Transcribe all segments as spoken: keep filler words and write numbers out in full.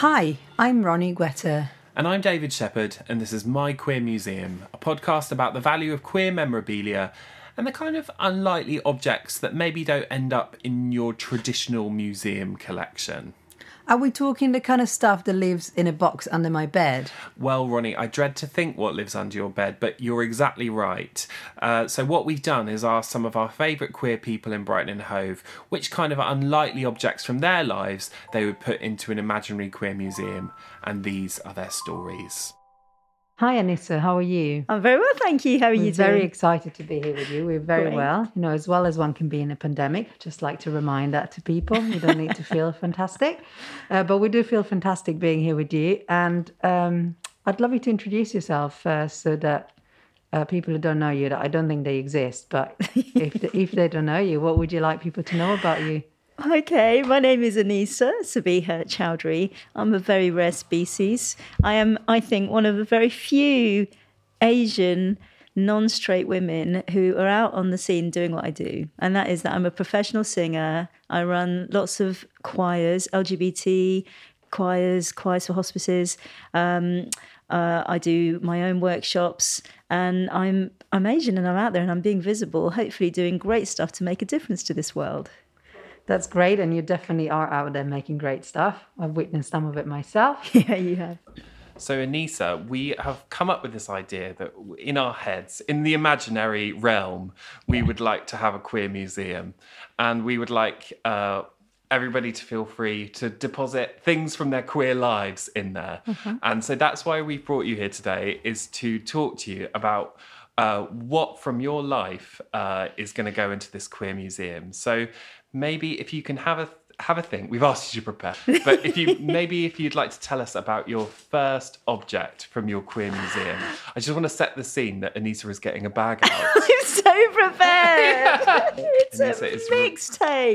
Hi, I'm Ronnie Guetta. And I'm David Shepherd, and this is My Queer Museum, a podcast about the value of queer memorabilia and the kind of unlikely objects that maybe don't end up in your traditional museum collection. Are we talking the kind of stuff that lives in a box under my bed? Well, Ronnie, I dread to think what lives under your bed, but you're exactly right. Uh, so what we've done is asked some of our favourite queer people in Brighton and Hove which kind of unlikely objects from their lives they would put into an imaginary queer museum, and these are their stories. Hi, Anissa. How are you? I'm very well, thank you. How are We're you doing? very excited to be here with you. We're very Great. well, you know, as well as one can be in a pandemic. Just like to remind that to people. You don't need to feel fantastic. Uh, but we do feel fantastic being here with you. And um, I'd love you to introduce yourself first so that uh, people who don't know you, that I don't think they exist, but if, the, if they don't know you, what would you like people to know about you? Okay, my name is Anissa Sabiha Chowdhury. I'm a very rare species. I am, I think, one of the very few Asian non-straight women who are out on the scene doing what I do. And that is that I'm a professional singer. I run lots of choirs, L G B T choirs, choirs for hospices. Um, uh, I do my own workshops, and I'm I'm Asian and I'm out there and I'm being visible, hopefully doing great stuff to make a difference to this world. That's great, and you definitely are out there making great stuff. I've witnessed some of it myself. Yeah, you have. So, Anissa, we have come up with this idea that in our heads, in the imaginary realm, we yeah. would like to have a queer museum, and we would like uh, everybody to feel free to deposit things from their queer lives in there. Mm-hmm. And so that's why we brought you here today, is to talk to you about uh, what from your life uh, is going to go into this queer museum. So maybe if you can have a have a think. We've asked you to prepare, but if you maybe if you'd like to tell us about your first object from your queer museum. I just want to set the scene that Anissa is getting a bag out. I'm so prepared. Yeah. It's Anissa, a it's mixtape.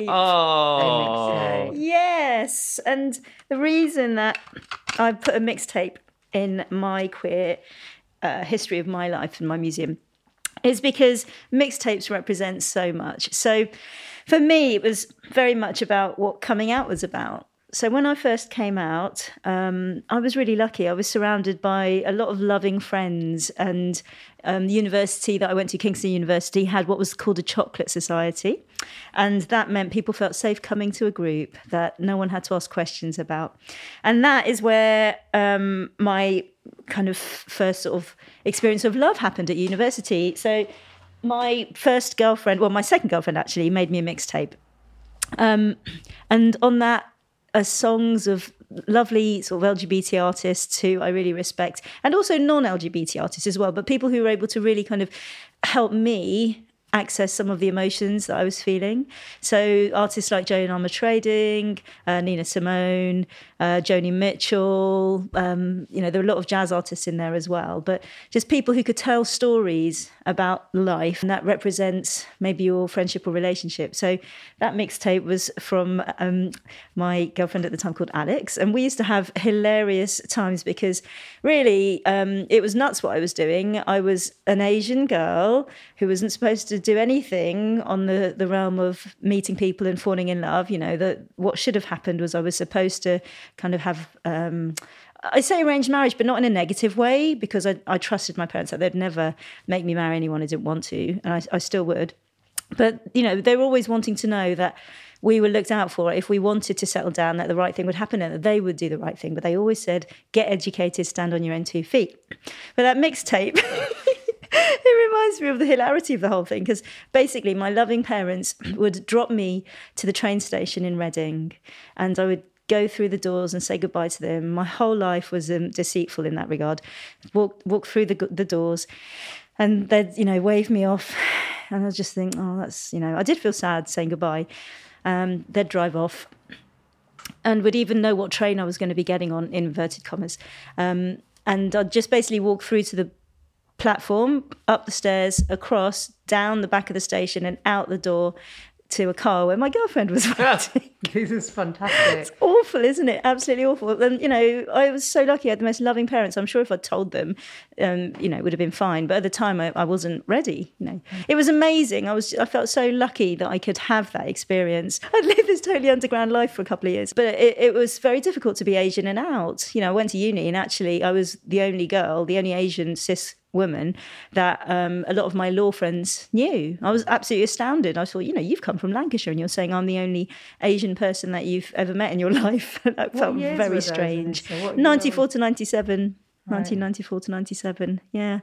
Oh, A mixtape. Yes, and the reason that I put a mixtape in my queer uh, history of my life in my museum is because mixtapes represent so much. So for me, it was very much about what coming out was about. So when I first came out, um, I was really lucky. I was surrounded by a lot of loving friends, and um, the university that I went to, Kingston University, had what was called a chocolate society. And that meant people felt safe coming to a group that no one had to ask questions about. And that is where um, my kind of first sort of experience of love happened at university. So my first girlfriend, well, my second girlfriend actually, made me a mixtape. Um, and on that are songs of lovely sort of L G B T artists who I really respect, and also non-L G B T artists as well, but people who were able to really kind of help me access some of the emotions that I was feeling. So artists like Joan Armatrading, uh, Nina Simone, uh, Joni Mitchell, um, you know, there were a lot of jazz artists in there as well, but just people who could tell stories about life, and that represents maybe your friendship or relationship. So that mixtape was from um, my girlfriend at the time called Alex, and we used to have hilarious times because really um, it was nuts what I was doing. I was an Asian girl who wasn't supposed to do anything on the, the realm of meeting people and falling in love. You know, that what should have happened was I was supposed to kind of have, um, I say arranged marriage, but not in a negative way, because I, I trusted my parents that they'd never make me marry anyone I didn't want to, and I, I still would. But, you know, they were always wanting to know that we were looked out for if we wanted to settle down, that the right thing would happen and that they would do the right thing. But they always said, get educated, stand on your own two feet. But that mixtape... It reminds me of the hilarity of the whole thing, because basically my loving parents would drop me to the train station in Reading, and I would go through the doors and say goodbye to them. My whole life was um, deceitful in that regard. Walk walk through the the doors, and they'd, you know, wave me off, and I'd just think, oh, that's, you know, I did feel sad saying goodbye. Um, they'd drive off, and would even know what train I was going to be getting on, in inverted commas. Um, and I'd just basically walk through to the platform, up the stairs, across, down the back of the station and out the door, to a car where my girlfriend was waiting. This is fantastic. Awful, isn't it? Absolutely awful. And, you know, I was so lucky. I had the most loving parents. I'm sure if I'd told them, um, you know, it would have been fine. But at the time, I, I wasn't ready, you know. It was amazing. I was, I felt so lucky that I could have that experience. I'd lived this totally underground life for a couple of years. But it, it was very difficult to be Asian and out. You know, I went to uni and actually I was the only girl, the only Asian cis woman that um, a lot of my law friends knew. I was absolutely astounded. I thought, you know, you've come from Lancashire and you're saying I'm the only Asian person that you've ever met in your life. That felt very strange. So ninety-four to ninety-seven, right. nineteen ninety-four to ninety-seven, yeah.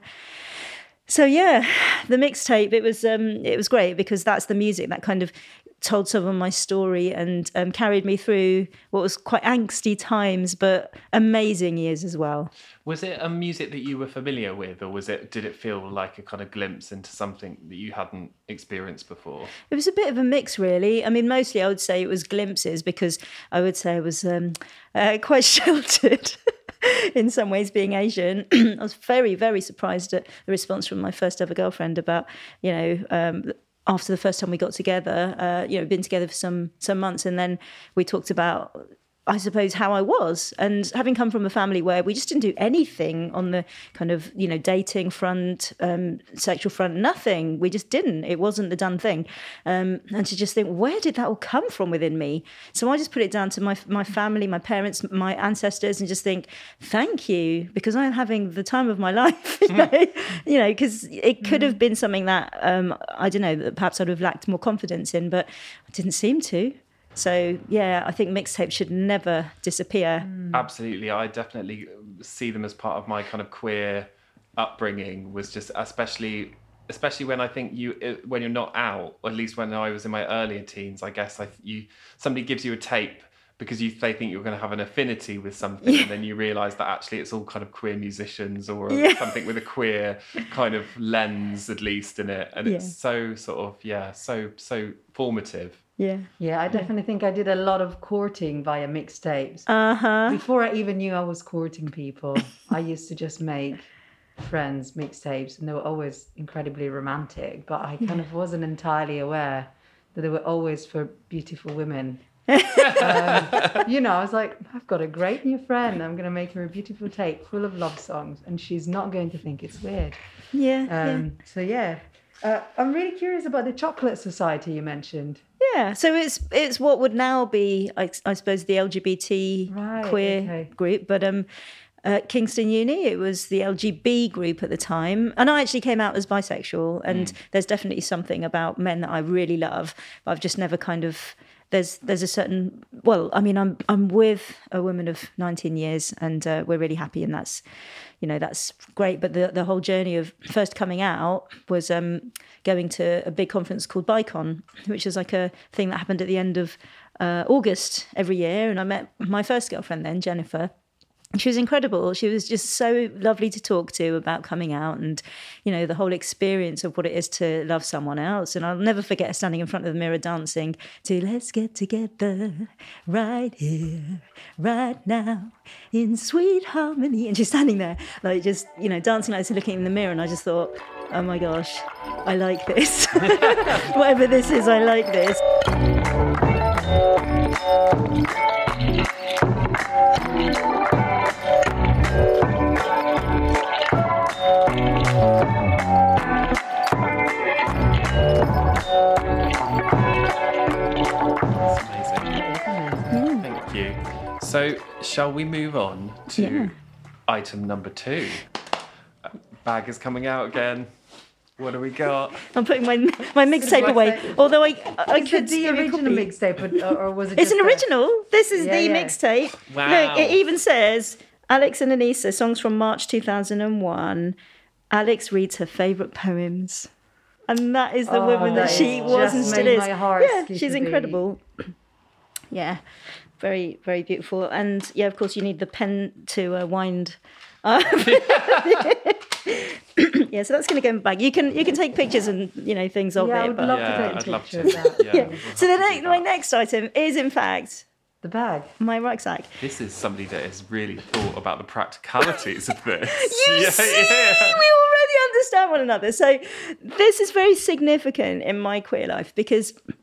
So yeah, the mixtape, it was um, it was great because that's the music that kind of told some of my story and um, carried me through what was quite angsty times, but amazing years as well. Was it a music that you were familiar with, or was it? Did it feel like a kind of glimpse into something that you hadn't experienced before? It was a bit of a mix, really. I mean, mostly I would say it was glimpses because I would say I was um, uh, quite sheltered. In some ways, being Asian. I was very, very surprised at the response from my first ever girlfriend about, you know, um, after the first time we got together, uh, you know, been together for some some months, and then we talked about, I suppose, how I was. And having come from a family where we just didn't do anything on the kind of, you know, dating front, um, sexual front, nothing. We just didn't. It wasn't the done thing. Um, and to just think, where did that all come from within me? So I just put it down to my my family, my parents, my ancestors, and just think, thank you, because I'm having the time of my life. You know, you know, because it could have been something that, um, I don't know, that perhaps I'd have lacked more confidence in, but I didn't seem to. So, yeah, I think mixtapes should never disappear. Absolutely. I definitely see them as part of my kind of queer upbringing, was just especially especially when I think you, when you're not out, or at least when I was in my earlier teens, I guess I, you somebody gives you a tape because you they think you're going to have an affinity with something, yeah. And then you realise that actually it's all kind of queer musicians or yeah. something with a queer kind of lens, at least, in it. And yeah. It's so sort of, yeah, so so formative. Yeah. Yeah, I definitely think I did a lot of courting via mixtapes. Uh-huh. Before I even knew I was courting people, I used to just make friends mixtapes, and they were always incredibly romantic, but I kind of wasn't entirely aware that they were always for beautiful women. um, you know, I was like, I've got a great new friend. I'm going to make her a beautiful tape full of love songs, and she's not going to think it's weird. Yeah. Um, yeah. So, yeah. Uh, I'm really curious about the Chocolate Society you mentioned. Yeah, so it's it's what would now be, I, I suppose, the L G B T right, queer okay. group, but um, at Kingston Uni, it was the L G B group at the time, and I actually came out as bisexual, and mm. there's definitely something about men that I really love, but I've just never kind of... There's there's a certain, well, I mean, I'm I'm with a woman of nineteen years, and uh, we're really happy, and that's, you know, that's great. But the the whole journey of first coming out was um, going to a big conference called BICON, which is like a thing that happened at the end of uh, August every year, and I met my first girlfriend then, Jennifer. She was incredible. She was just so lovely to talk to about coming out and, you know, the whole experience of what it is to love someone else. And I'll never forget her standing in front of the mirror dancing to Let's Get Together right here, right now, in sweet harmony. And she's standing there, like, just, you know, dancing like this and looking in the mirror. And I just thought, oh my gosh, I like this. Whatever this is, I like this. Thank you. So, shall we move on to yeah. item number two? Uh, bag is coming out again. What do we got? I'm putting my my mixtape away. Although I, I is could it the original mixtape, or, or was it? It's just an original. A... This is yeah, the yeah. mixtape. Wow. Look, it even says Alex and Anissa, songs from March two thousand one. Alex reads her favourite poems. And that is the oh, woman that, that she was and still is. My heart yeah, she's incredible. Yeah, very, very beautiful. And yeah, of course, you need the pen to uh, wind up. Yeah, so that's going to go in the bag. You can you can take pictures and, you know, things of yeah, it. I would but... love yeah, to take a I'd picture love to. of that. Yeah, yeah. we'll So the have to next, do my that. next item is, in fact, the bag. my rucksack. This is somebody that has really thought about the practicalities of this. You yeah, see, yeah. we already understand one another. So this is very significant in my queer life because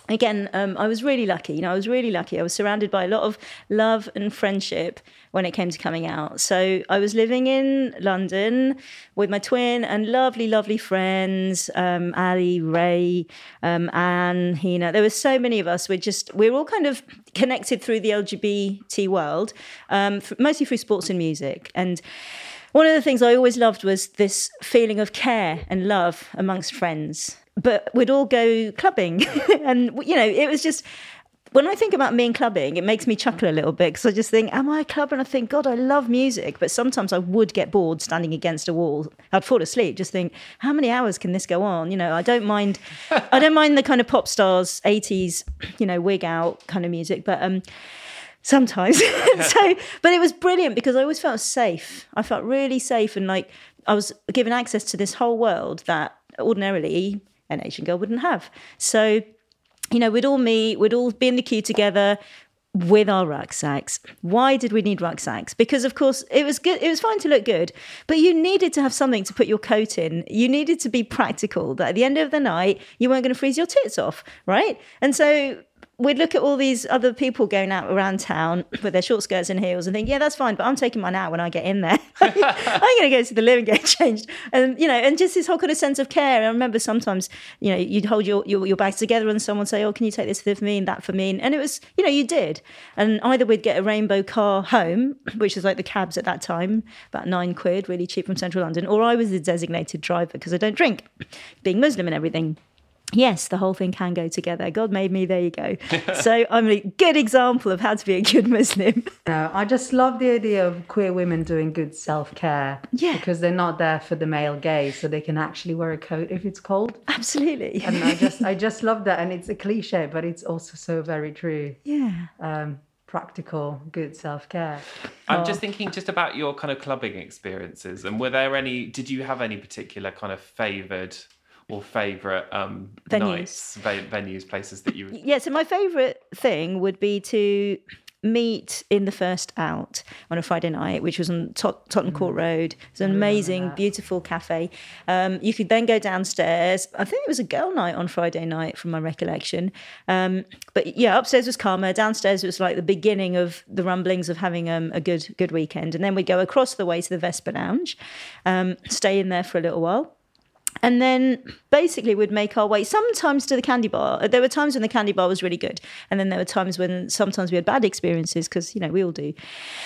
again, um, I was really lucky. You know, I was really lucky. I was surrounded by a lot of love and friendship when it came to coming out. So I was living in London with my twin and lovely, lovely friends, um, Ali, Ray, um, Anne, Hina. There were so many of us. We're just, we're all kind of connected through the L G B T world, um, mostly through sports and music. And one of the things I always loved was this feeling of care and love amongst friends. But we'd all go clubbing. And, you know, it was just, when I think about me and clubbing, it makes me chuckle a little bit because I just think, am I a clubber? And I think, God, I love music. But sometimes I would get bored standing against a wall. I'd fall asleep, just think, how many hours can this go on? You know, I don't mind, I don't mind the kind of pop stars, eighties, you know, wig out kind of music. But, um, sometimes. So, but it was brilliant because I always felt safe. I felt really safe. And like, I was given access to this whole world that ordinarily an Asian girl wouldn't have. So, you know, we'd all meet, we'd all be in the queue together with our rucksacks. Why did we need rucksacks? Because of course it was good. It was fine to look good, but you needed to have something to put your coat in. You needed to be practical, that at the end of the night, you weren't going to freeze your tits off, right? And so we'd look at all these other people going out around town with their short skirts and heels and think, yeah, that's fine, but I'm taking mine out when I get in there. I'm going to go to the loo and get changed. And, you know, and just this whole kind of sense of care. I remember sometimes, you know, you'd hold your, your, your bags together and someone say, oh, can you take this for me and that for me? And it was, you know, you did. And either we'd get a rainbow car home, which was like the cabs at that time, about nine quid, really cheap from central London, or I was the designated driver because I don't drink, being Muslim and everything. Yes, the whole thing can go together. God made me, there you go. So I'm a good example of how to be a good Muslim. No, I just love the idea of queer women doing good self-care. Yeah. Because they're not there for the male gaze, so they can actually wear a coat if it's cold. Absolutely. And I just I just love that. And it's a cliche, but it's also so very true. Yeah. Um, practical, good self-care. I'm Oh. just thinking just about your kind of clubbing experiences. And were there any, did you have any particular kind of favoured or favourite um, Venues. nights, ve- venues, places that you would... Yeah, so my favourite thing would be to meet in the First Out on a Friday night, which was on Tot- Tottenham Court Road. It's an amazing, beautiful cafe. Um, you could then go downstairs. I think it was a girl night on Friday night from my recollection. Um, but yeah, upstairs was calmer. Downstairs was like the beginning of the rumblings of having um, a good good weekend. And then we'd go across the way to the Vesper Lounge, um, stay in there for a little while. And then basically we'd make our way sometimes to the candy bar. There were times when the candy bar was really good. And then there were times when sometimes we had bad experiences because, you know, we all do.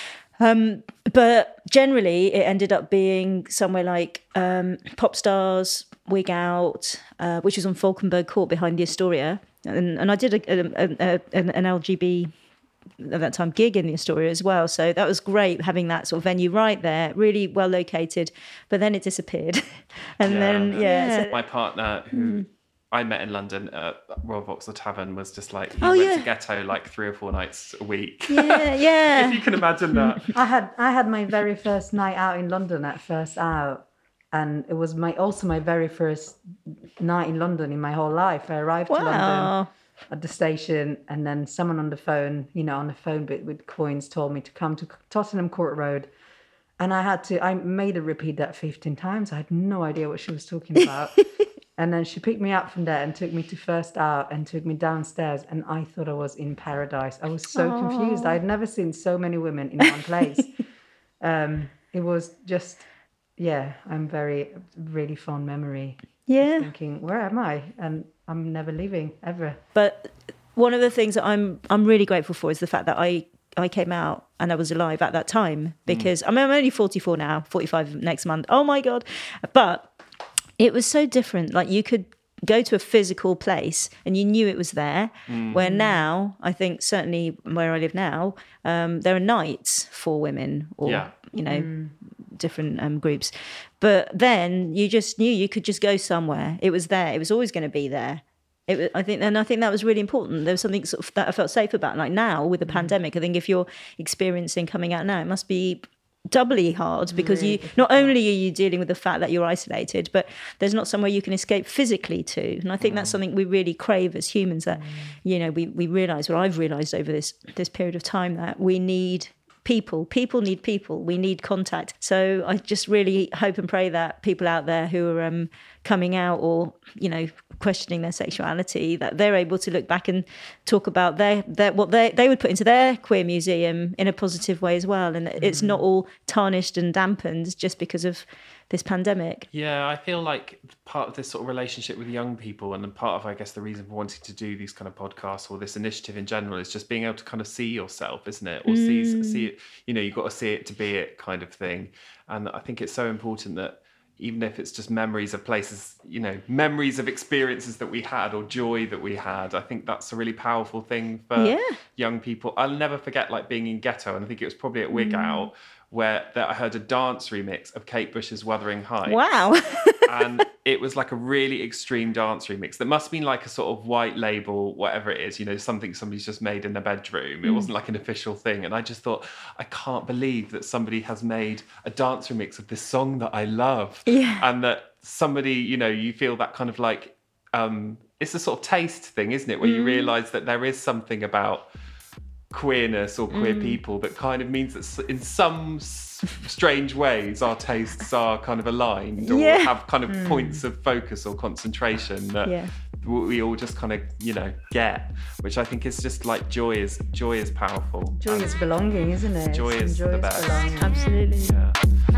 Um, but generally it ended up being somewhere like um, Pop Stars, Wig Out, uh, which was on Falkenberg Court behind the Astoria. And, and I did a, a, a, an, an L G B at that time gig in the Astoria as well, so that was great having that sort of venue right there, really well located. But then it disappeared. And Yeah. then yeah, Yeah. so- My partner, who I met in London at Royal Vauxhall Tavern, was just like, he Oh, went yeah. to Ghetto like three or four nights a week. yeah yeah If you can imagine that. I had I had my very first night out in London at First Out, and it was my also my very first night in London in my whole life. I arrived to London wow at the station, and then someone on the phone, you know, on the phone bit with coins, told me to come to Tottenham Court Road, and I had to. I made her repeat that fifteen times. I had no idea what she was talking about. And then she picked me up from there and took me to First Out and took me downstairs, and I thought I was in paradise. I was so Aww. confused. I had never seen so many women in one place. um, it was just, yeah, I'm very, really fond memory. yeah Thinking, where am I? And I'm never leaving, ever. But one of the things that I'm I'm really grateful for is the fact that I I came out and I was alive at that time, because I mean, I'm only forty-four now, forty-five next month. Oh my God. But it was so different. Like you could go to a physical place and you knew it was there, where now, I think certainly where I live now, um, there are nights for women or, Yeah. you know, different um, groups. But then you just knew you could just go somewhere. It was there. It was always going to be there. It was, I think, and I think that was really important. There was something sort of that I felt safe about. Like now with the pandemic, I think if you're experiencing coming out now, it must be doubly hard, because Really you not only are you dealing with the fact that you're isolated, but there's not somewhere you can escape physically to. And I think that's something we really crave as humans. That you know, we we realise. What I've realised over this this period of time, that we need people. People need people. We need contact. So I just really hope and pray that people out there who are um, coming out or, you know, questioning their sexuality, that they're able to look back and talk about their, their what they they would put into their queer museum in a positive way as well. And mm. it's not all tarnished and dampened just because of this pandemic. Yeah, I feel like part of this sort of relationship with young people, and part of, I guess, the reason for wanting to do these kind of podcasts or this initiative in general is just being able to kind of see yourself, isn't it? Or mm. see, see it, you know, you've got to see it to be it kind of thing. And I think it's so important that even if it's just memories of places, you know, memories of experiences that we had or joy that we had, I think that's a really powerful thing for yeah. young people. I'll never forget like being in Ghetto, and I think it was probably at Wig mm. Out, where that I heard a dance remix of Kate Bush's Wuthering Heights. Wow. And it was like a really extreme dance remix that must have been like a sort of white label, whatever it is, you know, something somebody's just made in a bedroom. It mm. wasn't like an official thing. And I just thought, I can't believe that somebody has made a dance remix of this song that I love. Yeah. And that somebody, you know, you feel that kind of like, um, it's a sort of taste thing, isn't it? Where mm. you realise that there is something about queerness or queer mm. people that kind of means that in some s- strange ways our tastes are kind of aligned or yeah. have kind of mm. points of focus or concentration that yeah. we all just kind of, you know, get, which I think is just like joy is joy is powerful. Joy and is belonging, isn't it? Joy Some is joy the is best. Belonging. Absolutely. Yeah.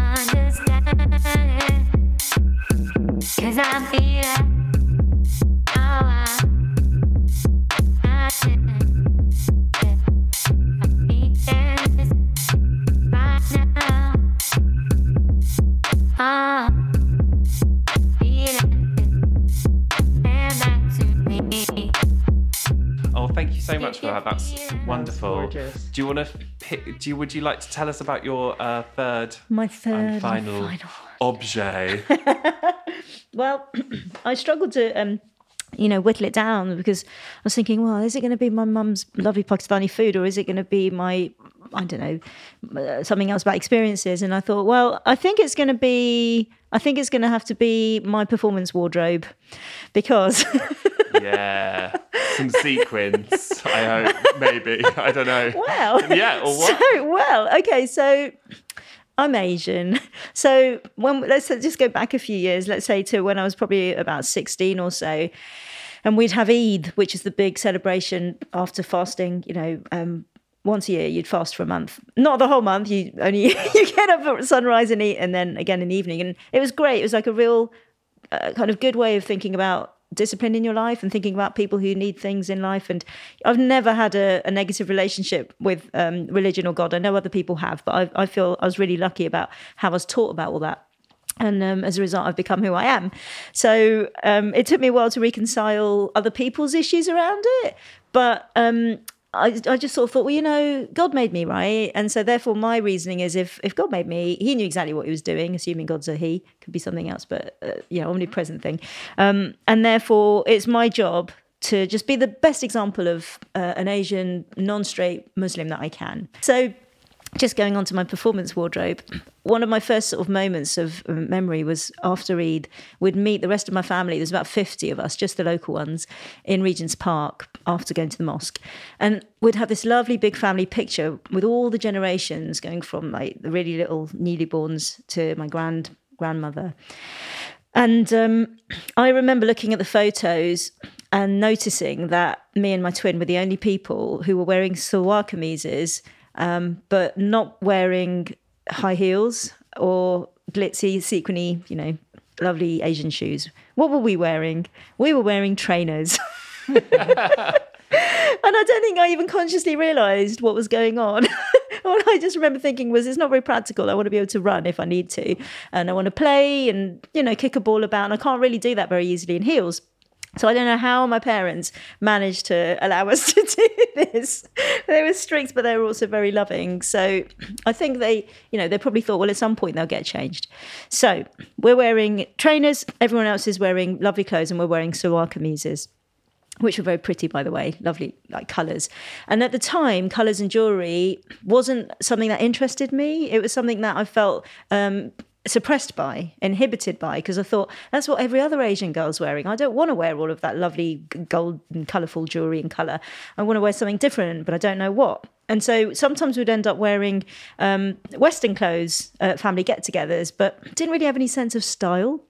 Cause I feel it. Oh, I, I should. Oh, thank you so much for that. That's wonderful. Gorgeous. Do you want to pick? Do you? Would you like to tell us about your uh, third, My third and final, and final. objet? Well, I struggled to, um, you know, whittle it down because I was thinking, well, is it going to be my mum's lovely Pakistani food, or is it going to be my, I don't know, uh, something else about experiences? And I thought, well, I think it's going to be, I think it's going to have to be my performance wardrobe, because. Yeah, some sequins, I hope, maybe. I don't know. Well, yeah, or what? So, well, okay, so I'm Asian. So when let's just go back a few years, let's say to when I was probably about sixteen or so, and we'd have Eid, which is the big celebration after fasting, you know, um, once a year you'd fast for a month. Not the whole month, you only you get up at sunrise and eat, and then again in the evening. And it was great. It was like a real uh, kind of good way of thinking about discipline in your life and thinking about people who need things in life. And I've never had a, a negative relationship with um, religion or God. I know other people have, but I, I feel I was really lucky about how I was taught about all that. And um, as a result, I've become who I am. So um, it took me a while to reconcile other people's issues around it. But um, I, I just sort of thought, well, you know, God made me, right? And so therefore my reasoning is if if God made me, he knew exactly what he was doing, assuming God's a he, could be something else, but, uh, you know, omnipresent thing. Um, and therefore it's my job to just be the best example of uh, an Asian non-straight Muslim that I can. So just going on to my performance wardrobe, one of my first sort of moments of memory was after Eid, we'd meet the rest of my family. There's about fifty of us, just the local ones, in Regent's Park after going to the mosque. And we'd have this lovely big family picture with all the generations going from like the really little newlyborns to my grand grandmother. And um, I remember looking at the photos and noticing that me and my twin were the only people who were wearing salwar kameezes, Um, but not wearing high heels or glitzy, sequiny, you know, lovely Asian shoes. What were we wearing? We were wearing trainers. And I don't think I even consciously realised what was going on. All I just remember thinking was, it's not very practical. I want to be able to run if I need to. And I want to play and, you know, kick a ball about. And I can't really do that very easily in heels. So I don't know how my parents managed to allow us to do this. They were strict, but they were also very loving. So I think they, you know, they probably thought, well, at some point they'll get changed. So we're wearing trainers. Everyone else is wearing lovely clothes, and we're wearing salwar kameezes, which were very pretty, by the way, lovely, like colours. And at the time, colours and jewellery wasn't something that interested me. It was something that I felt um, suppressed by, inhibited by, because I thought that's what every other Asian girl's wearing. I don't want to wear all of that lovely gold and colourful jewellery and colour. I want to wear something different, but I don't know what. And so sometimes we'd end up wearing um, Western clothes at family get-togethers, but didn't really have any sense of style.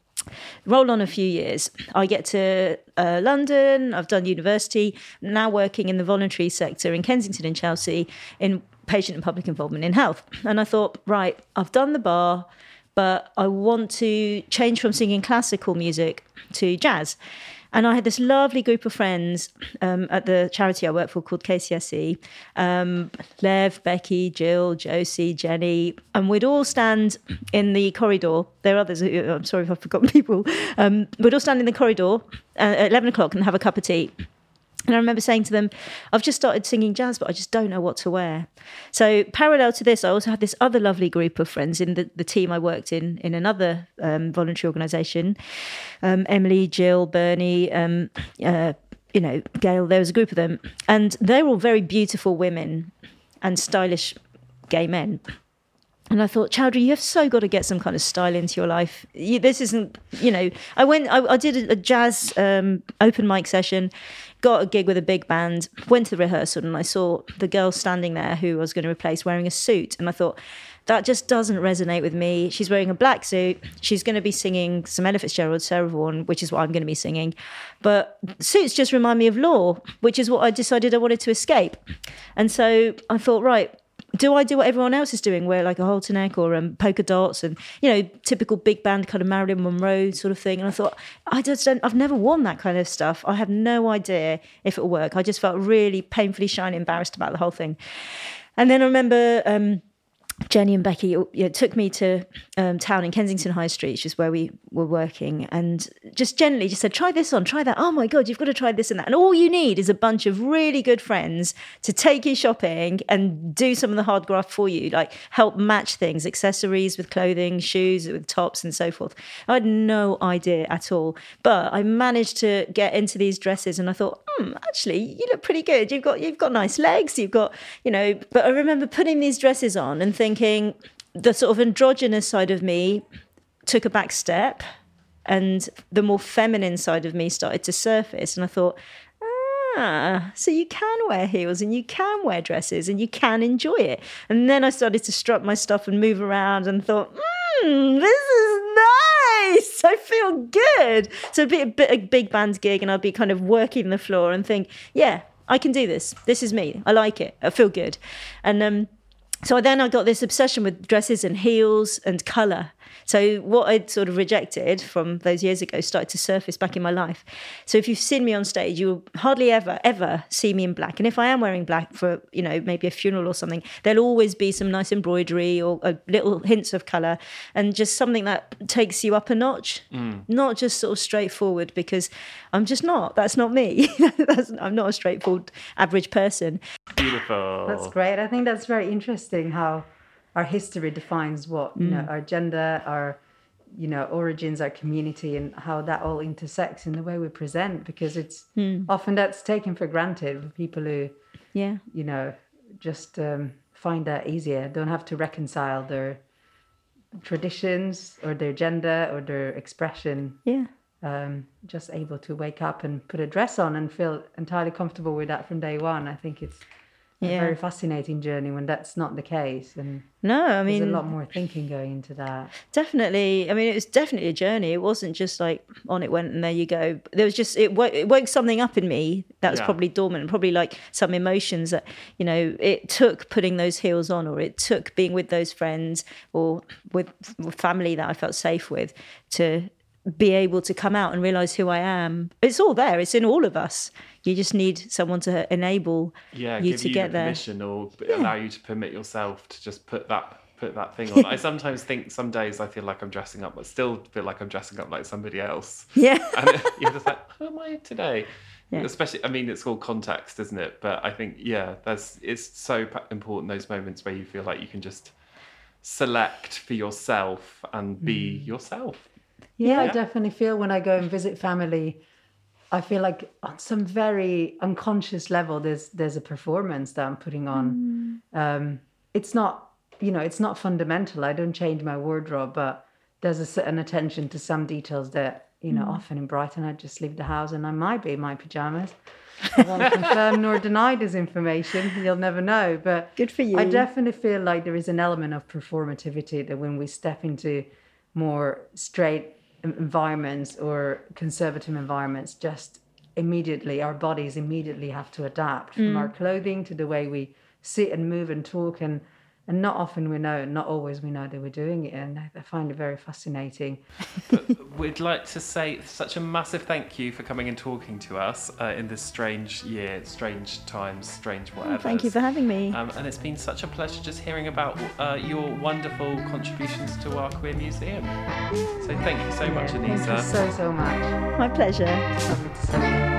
Roll on a few years. I get to uh, London. I've done university. Now working in the voluntary sector in Kensington and Chelsea in patient and public involvement in health. And I thought, right, I've done the bar, but I want to change from singing classical music to jazz. And I had this lovely group of friends um, at the charity I work for called K C S E. Um, Lev, Becky, Jill, Josie, Jenny. And we'd all stand in the corridor. There are others, who, I'm sorry if I've forgotten people. Um, we'd all stand in the corridor uh, at eleven o'clock and have a cup of tea. And I remember saying to them, I've just started singing jazz, but I just don't know what to wear. So parallel to this, I also had this other lovely group of friends in the, the team I worked in, in another um, voluntary organisation. Um, Emily, Jill, Bernie, um, uh, you know, Gail, there was a group of them. And they were all very beautiful women and stylish gay men. And I thought, Chowdhury, you have so got to get some kind of style into your life. You, this isn't, you know, I went, I, I did a, a jazz um, open mic session, got a gig with a big band, went to the rehearsal, and I saw the girl standing there who I was going to replace wearing a suit. And I thought, that just doesn't resonate with me. She's wearing a black suit. She's going to be singing some Ella Fitzgerald, Sarah Vaughan, which is what I'm going to be singing. But suits just remind me of law, which is what I decided I wanted to escape. And so I thought, right, do I do what everyone else is doing, wear like a halter neck or um, polka dots and, you know, typical big band kind of Marilyn Monroe sort of thing? And I thought, I just don't, I've never worn that kind of stuff. I have no idea if it'll work. I just felt really painfully shy and embarrassed about the whole thing. And then I remember um, Jenny and Becky, you know, took me to um, town in Kensington High Street, which is where we were working, and just generally just said, try this on, try that. Oh my God, you've got to try this and that. And all you need is a bunch of really good friends to take you shopping and do some of the hard graft for you, like help match things, accessories with clothing, shoes with tops and so forth. I had no idea at all, but I managed to get into these dresses and I thought, hmm, actually, you look pretty good. You've got, you've got nice legs, you've got, you know, but I remember putting these dresses on and thinking the sort of androgynous side of me took a back step and the more feminine side of me started to surface. And I thought, ah, so you can wear heels and you can wear dresses and you can enjoy it. And then I started to strut my stuff and move around and thought, hmm, this is nice. I feel good. So it'd be a, bit, a big band gig and I'd be kind of working the floor and think, yeah, I can do this. This is me. I like it. I feel good. And um, so then I got this obsession with dresses and heels and colour. So what I'd sort of rejected from those years ago started to surface back in my life. So if you've seen me on stage, you'll hardly ever, ever see me in black. And if I am wearing black for, you know, maybe a funeral or something, there'll always be some nice embroidery or a little hints of colour and just something that takes you up a notch, mm. not just sort of straightforward, because I'm just not. That's not me. that's, I'm not a straightforward average person. Beautiful. That's great. I think that's very interesting how our history defines what, you mm. know, our gender, our, you know, origins, our community, and how that all intersects in the way we present, because it's mm. often that's taken for granted for people who, yeah, you know, just um, find that easier, don't have to reconcile their traditions or their gender or their expression. Yeah. Um, just able to wake up and put a dress on and feel entirely comfortable with that from day one. I think it's a yeah. very fascinating journey when that's not the case. And no, I mean, there's a lot more thinking going into that. Definitely. I mean, it was definitely a journey. It wasn't just like on it went and there you go. There was just, it, w- it woke something up in me that was yeah. probably dormant, probably like some emotions that, you know, it took putting those heels on, or it took being with those friends or with, with family that I felt safe with to be able to come out and realise who I am. It's all there. It's in all of us. You just need someone to enable yeah, you give to you get the there. Permission or yeah. allow you to permit yourself to just put that put that thing on. I sometimes think some days I feel like I'm dressing up, but still feel like I'm dressing up like somebody else. Yeah. And you're just like, who am I today? Yeah. Especially, I mean, it's all context, isn't it? But I think, yeah, there's it's so important, those moments where you feel like you can just select for yourself and be mm. yourself. Yeah, yeah, I definitely feel when I go and visit family, I feel like on some very unconscious level, there's there's a performance that I'm putting on. Mm. Um, it's not, you know, it's not fundamental. I don't change my wardrobe, but there's a certain attention to some details that, you know, mm. often in Brighton, I just leave the house and I might be in my pajamas. I won't confirm nor deny this information. You'll never know. But Good for you. I definitely feel like there is an element of performativity that when we step into more straight environments or conservative environments, just immediately our bodies immediately have to adapt from our clothing to the way we sit and move and talk, and and not often we know, not always we know that we're doing it, and I find it very fascinating. But we'd like to say such a massive thank you for coming and talking to us uh, in this strange year, strange times, strange whatever. Thank you for having me. Um, and it's been such a pleasure just hearing about uh, your wonderful contributions to our Queer Museum. So thank you so much, Yeah, Anissa. Thank you so, so much. My pleasure. It's lovely to see you.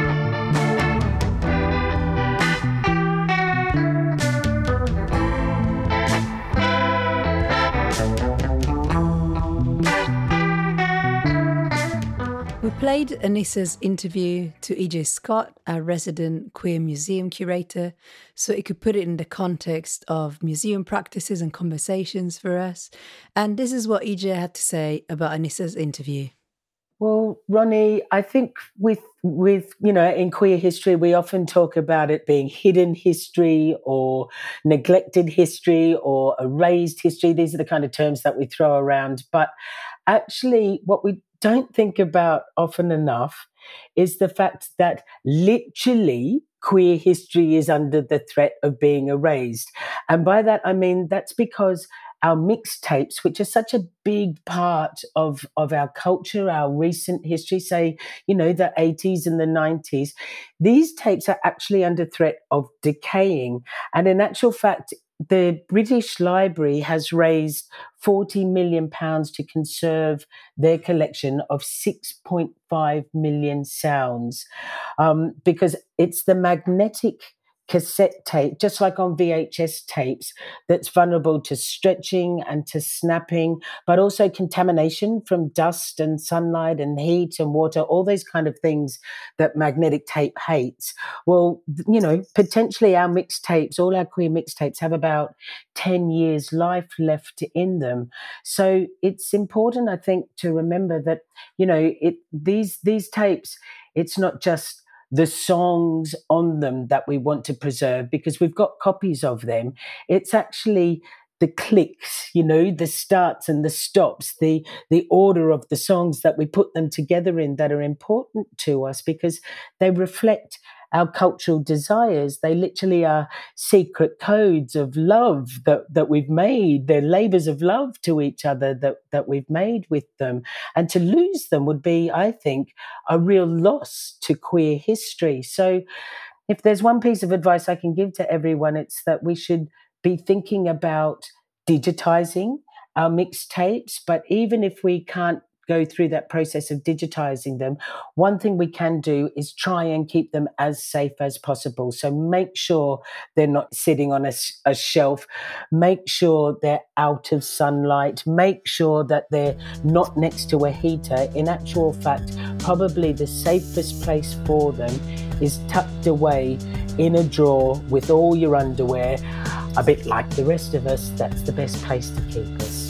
We played Anissa's interview to E J Scott, our resident queer museum curator, so he could put it in the context of museum practices and conversations for us. And this is what E J had to say about Anissa's interview. Well, Ronnie, I think with, with, you know, in queer history, we often talk about it being hidden history or neglected history or erased history. These are the kind of terms that we throw around. But actually, what we don't think about often enough is the fact that literally queer history is under the threat of being erased. And by that, I mean, that's because our mixtapes, which are such a big part of, of our culture, our recent history, say, you know, the eighties and the nineties, these tapes are actually under threat of decaying. And in actual fact, the British Library has raised forty million pounds to conserve their collection of six point five million sounds, um, because it's the magnetic cassette tape, just like on V H S tapes, that's vulnerable to stretching and to snapping, but also contamination from dust and sunlight and heat and water, all those kind of things that magnetic tape hates. Well, you know, potentially our mixtapes, all our queer mixtapes have about ten years life left in them. So it's important, I think, to remember that, you know, it these these tapes, it's not just the songs on them that we want to preserve because we've got copies of them. It's actually the clicks, you know, the starts and the stops, the the order of the songs that we put them together in that are important to us because they reflect our cultural desires. They literally are secret codes of love that, that we've made. They're labours of love to each other that, that we've made with them. And to lose them would be, I think, a real loss to queer history. So if there's one piece of advice I can give to everyone, it's that we should be thinking about digitizing our mixtapes. But even if we can't go through that process of digitizing them, one thing we can do is try and keep them as safe as possible. So make sure they're not sitting on a, a shelf. Make sure they're out of sunlight. Make sure that they're not next to a heater. In actual fact, probably the safest place for them is tucked away in a drawer with all your underwear. A bit like the rest of us, that's the best place to keep us.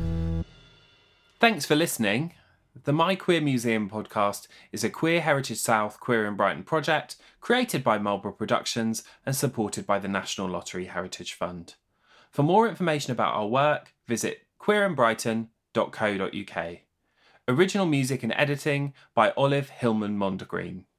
Thanks for listening. The My Queer Museum podcast is a Queer Heritage South Queer in Brighton project created by Marlborough Productions and supported by the National Lottery Heritage Fund. For more information about our work, visit queer in brighton dot co dot uk. Original music and editing by Olive Hillman Mondegreen.